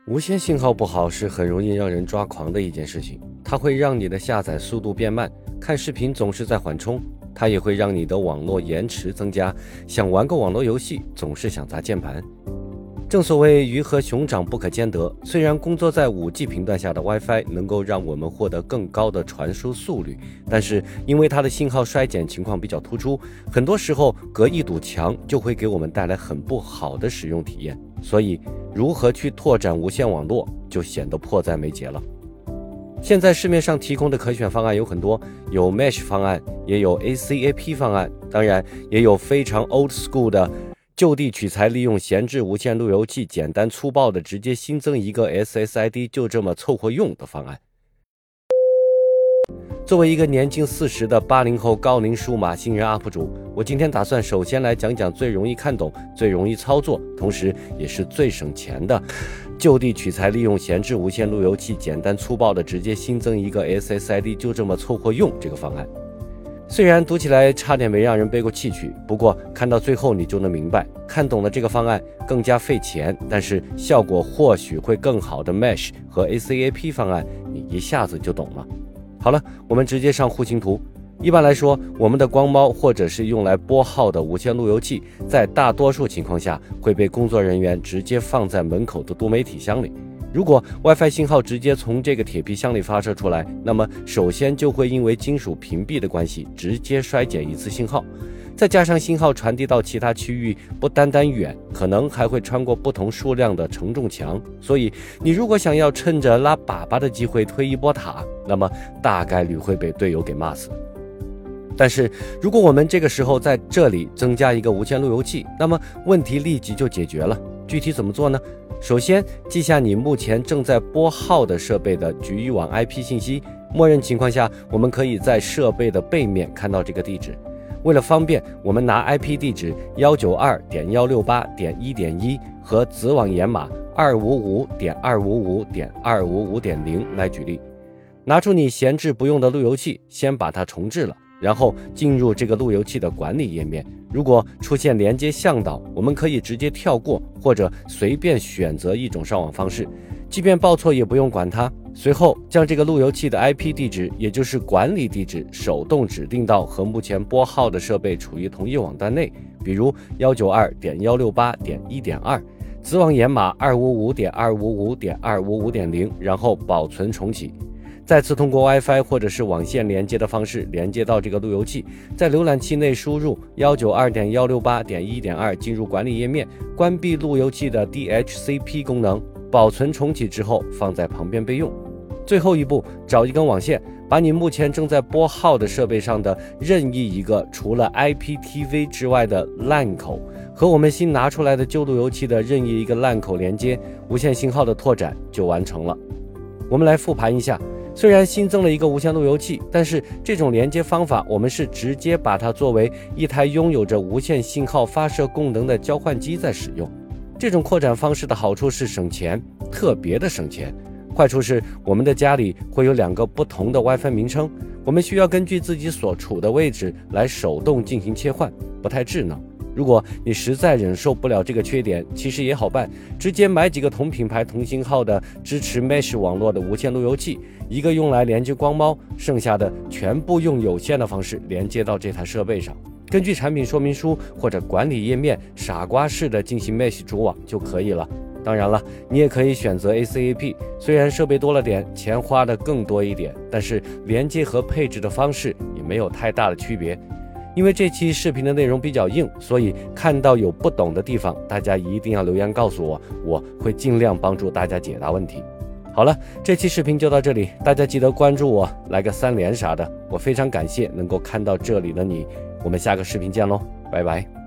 无线信号不好是很容易让人抓狂的一件事情，它会让你的下载速度变慢，看视频总是在缓冲，它也会让你的网络延迟增加，想玩个网络游戏总是想砸键盘。正所谓鱼和熊掌不可兼得，虽然工作在 5G 频段下的 WiFi 能够让我们获得更高的传输速率，但是因为它的信号衰减情况比较突出，很多时候隔一堵墙就会给我们带来很不好的使用体验，所以如何去拓展无线网络就显得迫在眉睫了。现在市面上提供的可选方案有很多，有 Mesh 方案，也有 ACAP 方案，当然也有非常 old school 的就地取材，利用闲置无线路由器，简单粗暴的直接新增一个 SSID 就这么凑合用的方案。作为一个年近40的80后高龄数码新人 UP 主，我今天打算首先来讲讲最容易看懂、最容易操作，同时也是最省钱的就地取材，利用闲置无线路由器，简单粗暴的直接新增一个 SSID 就这么凑合用这个方案。虽然读起来差点没让人背过气去，不过看到最后你就能明白，看懂了这个方案更加费钱，但是效果或许会更好的 Mesh 和 ACAP 方案，你一下子就懂了。好了，我们直接上户型图。一般来说，我们的光猫或者是用来拨号的无线路由器，在大多数情况下会被工作人员直接放在门口的多媒体箱里。如果 WiFi 信号直接从这个铁皮箱里发射出来，那么首先就会因为金属屏蔽的关系直接衰减一次信号，再加上信号传递到其他区域不单单远，可能还会穿过不同数量的承重墙，所以你如果想要趁着拉粑粑的机会推一波塔，那么大概率会被队友给骂死。但是如果我们这个时候在这里增加一个无线路由器，那么问题立即就解决了。具体怎么做呢？首先记下你目前正在拨号的设备的局域网 IP 信息，默认情况下我们可以在设备的背面看到这个地址。为了方便，我们拿 IP 地址 192.168.1.1 和子网延码 255.255.255.0 来举例。拿出你闲置不用的路由器，先把它重置了，然后进入这个路由器的管理页面。如果出现连接向导，我们可以直接跳过，或者随便选择一种上网方式，即便报错也不用管它。随后将这个路由器的 IP 地址，也就是管理地址，手动指定到和目前拨号的设备处于同一网段内，比如 192.168.1.2， 子网延码 255.255.255.0， 然后保存重启。再次通过 WiFi 或者是网线连接的方式连接到这个路由器，在浏览器内输入 192.168.1.2 进入管理页面，关闭路由器的 DHCP 功能，保存重启之后放在旁边备用。最后一步，找一根网线，把你目前正在拨号的设备上的任意一个除了 IPTV 之外的 LAN 口和我们新拿出来的旧路由器的任意一个 LAN 口连接，无线信号的拓展就完成了。我们来复盘一下，虽然新增了一个无线路由器，但是这种连接方法我们是直接把它作为一台拥有着无线信号发射功能的交换机在使用。这种扩展方式的好处是省钱，特别的省钱。坏处是我们的家里会有2个不同的 WiFi 名称，我们需要根据自己所处的位置来手动进行切换，不太智能。如果你实在忍受不了这个缺点，其实也好办，直接买几个同品牌同型号的支持 Mesh 网络的无线路由器，一个用来连接光猫，剩下的全部用有线的方式连接到这台设备上，根据产品说明书或者管理页面傻瓜式的进行 Mesh 主网就可以了。当然了，你也可以选择 ACAP， 虽然设备多了点，钱花的更多一点，但是连接和配置的方式也没有太大的区别。因为这期视频的内容比较硬，所以看到有不懂的地方，大家一定要留言告诉我，我会尽量帮助大家解答问题。好了，这期视频就到这里，大家记得关注我，来个3连啥的，我非常感谢能够看到这里的你，我们下个视频见喽，拜拜。